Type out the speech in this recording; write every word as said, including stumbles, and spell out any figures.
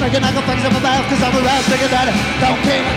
thinking I can fix up my mouth cause I'm around thinking that don't care